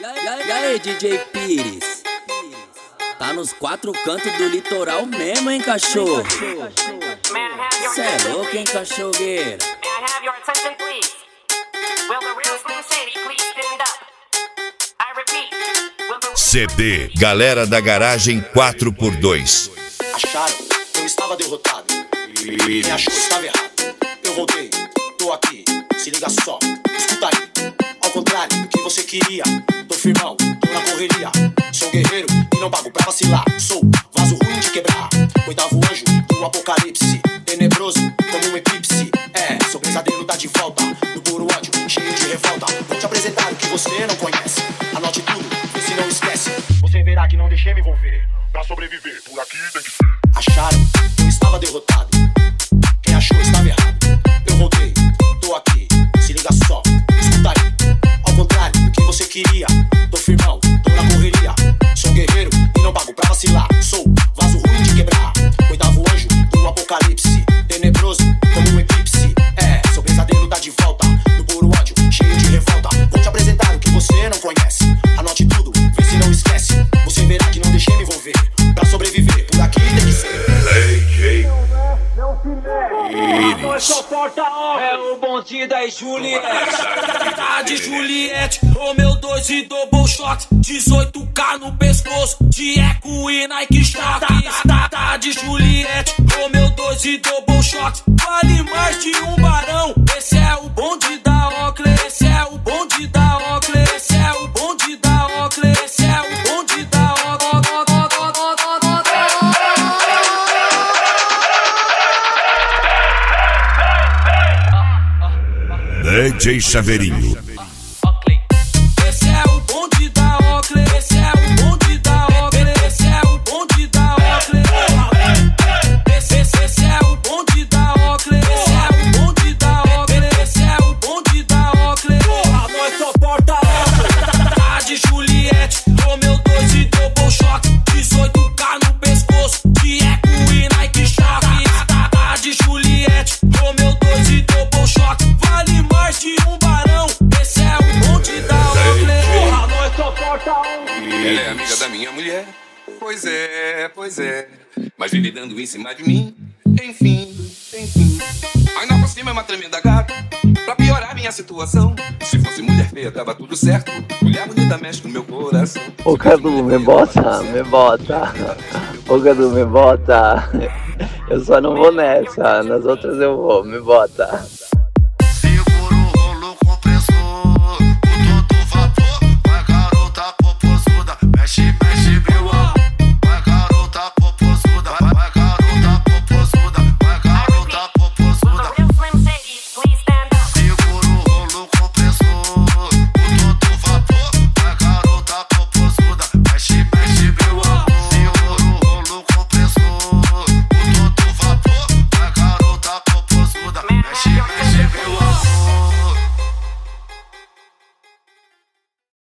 E aí, DJ Pires? Tá nos quatro cantos do litoral mesmo, hein, cachorro? Cê é louco, hein, cachorreira? CD Galera da Garagem 4x2. Acharam que eu estava derrotado. Quem achou estava errado. Eu voltei, tô aqui, se liga só, escuta aí. Ao contrário do que você queria, tô firmão, tô na correria. Sou guerreiro e não pago pra vacilar. Sou vaso ruim de quebrar, oitavo anjo do apocalipse. Tenebroso como um eclipse. Seu pesadelo tá de volta, no puro ódio, cheio de revolta. Vou te apresentar o que você não conhece. Anote tudo, vê se não esquece. Você verá que não deixei me envolver. Pra sobreviver, por aqui tem que ser. Acharam que eu estava derrotado. Quem achou estava errado. Eu voltei, tô aqui, se liga só, escuta aí. Ao contrário do que você queria, tô firmão, tô na correria. Sou guerreiro e não pago pra vacilar. Sou vaso ruim de quebrar, oitavo anjo do apocalipse. Tenebroso como um eclipse. Seu pesadelo tá de volta, no puro ódio, cheio de revolta. Vou te apresentar o que você não conhece. Anote tudo, vê se não esquece. Você verá que não deixei me envolver. Pra sobreviver, por aqui tem que ser. Só porta é o bonzinho da Juliette. Tá de Juliette, o meu 2 e double shot. 18K no pescoço, de eco e Nike Shock. Tá de Juliette, o meu 2 e double shot. Vale mais de um barão. Esse é o bonde da Oakley. Esse é o bonde da Oakley. Esse é o bonde da Oakley. Esse é o bonde da Oakley. DJ Chaveirinho. Esse é o bonde da Oakley. Esse é o bonde da Oakley. Esse é o bonde da Oakley. Esse é o bonde da Oakley. Esse é o bonde da Oakley. Esse é o bonde da Oakley. Porra, nós só porta tá de Juliette, o meu 2 e double shot. 18K no pescoço, de eco e Nike Shock. Tá de Juliette, o meu 2 e double shot. Vale mais de um barão. Esse é o bonde da Oakley. Porra, nós só porta Ela é amiga da minha mulher. Pois é. Mas vive dando em cima de mim. Enfim. Ainda por cima é uma tremenda gata. Pra piorar minha situação. Se fosse mulher feia, tava tudo certo. Mulher bonita mexe no meu coração. Ô Cadu, me bota. Ô Cadu, me bota. Eu só não vou nessa. Nas outras eu vou, me bota.